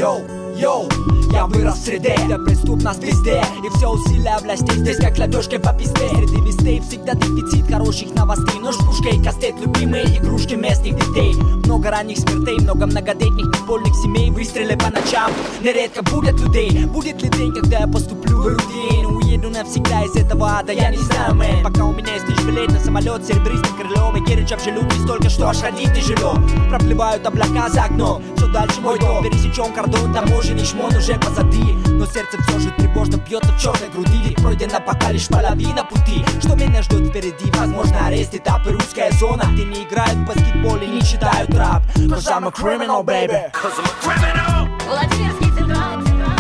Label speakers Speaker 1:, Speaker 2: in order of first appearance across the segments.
Speaker 1: Йоу, я вырос в среде, где преступность везде, и все усилия властей здесь как ладошки по пизде. Среди вестей всегда дефицит хороших новостей. Нож в пушке и кастет, любимые игрушки местных детей. Много ранних смертей, много многодетных беспольных семей. Выстрелы по ночам, нередко будет людей. Будет ли день, когда я поступлю в Ирудин? Уеду навсегда из этого ада, я не знаю, мэн. Пока у меня есть лишь билет на самолет с серебристым крылом. И Герича в желудке столько, что аж ходить тяжело. Проплывают облака за окном, все дальше мой дом. Пересечем кордон, таможенный шмон уже позади. Но сердце все же тревожно бьется в черной груди. Ведь пройдена пока лишь половина пути. Что меня ждет впереди? Возможно арест, этап и русская зона, где не играют в баскетбол и не читают рап. Cause I'm a criminal, baby. Cause I'm a criminal.
Speaker 2: Владимирский централ.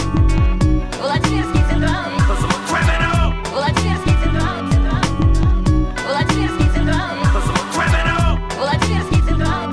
Speaker 2: Владимирский централ.
Speaker 1: Cause I'm a criminal.
Speaker 2: Владимирский централ. Владимирский централ.
Speaker 1: Cause I'm a criminal.
Speaker 2: Владимирский централ.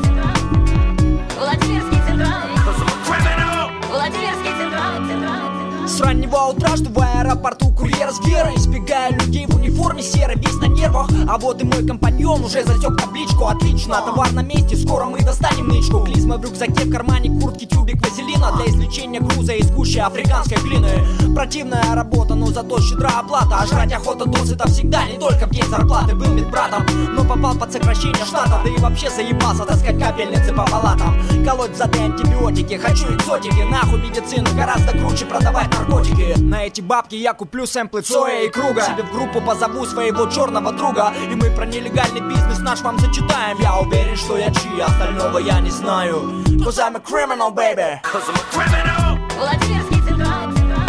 Speaker 2: Владимирский централ.
Speaker 1: Cause I'm a criminal.
Speaker 2: Владимирский централ.
Speaker 1: С раннего утра жду в аэропорту курьера с герой. Избегая людей в униформе серой, весь на нервах. А вот и мой компаньон уже засек табличку. Отлично, товар на месте, скоро мы достанем нычку. Клизма в рюкзаке, в кармане куртки, тюбик вазелина для извлечения груза из гущи африканской глины. Противная работа, но зато щедрая оплата. А жрать охота досыта всегда, не только в день зарплаты. Был медбратом, но попал под сокращение штата. Да и вообще заебался таскать капельницы по палатам. Колоть зады антибиотики, хочу экзотики. Нахуй медицину, гораздо круче продавать наркотики. На эти бабки я куплю сэмплы Цоя и Круга. Себе в группу позову своего черного друга. И мы про нелегальный бизнес наш вам зачитаем. Я уверен, что я чьи, остального я не знаю. Cause I'm a criminal, baby. Cause I'm a criminal.
Speaker 2: Владимирский централ.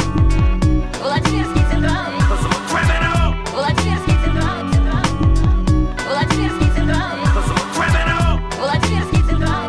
Speaker 2: Владимирский централ.
Speaker 1: Cause I'm a criminal.
Speaker 2: Владимирский централ. Владимирский централ.
Speaker 1: Cause I'm a criminal.
Speaker 2: Владимирский централ.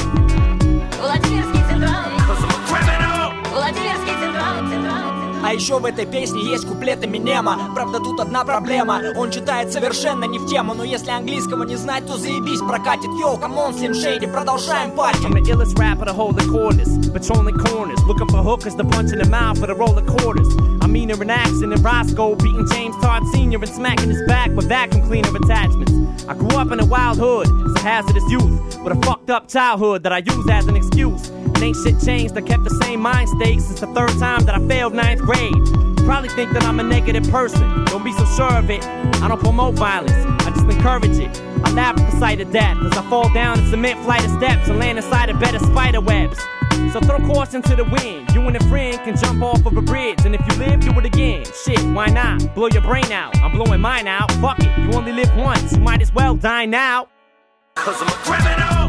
Speaker 2: Владимирский централ.
Speaker 1: Cause I'm a criminal.
Speaker 2: Владимирский централ.
Speaker 1: А еще в этой песне есть куплет Эминема. Правда, тут одна проблема, он читает совершенно не в тему. Но если английского не знать, то заебись, прокатит. Йоу, камон, Slim Shady, продолжаем пати.
Speaker 3: I'm the illest rapper to hold the cordless, patrolling corners, looking for hookers to punch in the mouth for the roller quarters. I'm meaner in accent than Roscoe, beating James Todd Sr. and smacking his back with vacuum cleaner attachments. I grew up in a wild hood, as a hazardous youth, with a fucked up childhood that I use as an excuse. Ain't shit changed, I kept the same mind state since the third time that I failed 9th grade. Probably think that I'm a negative person, don't be so sure of it. I don't promote violence, I just encourage it. I laugh at the sight of death as I fall down a cement flight of steps and land inside a bed of spider webs. So throw caution to the wind, you and a friend can jump off of a bridge. And if you live, do it again, shit, why not? Blow your brain out, I'm blowing mine out, fuck it, you only live once, you might as well die now.
Speaker 1: Cause I'm a criminal.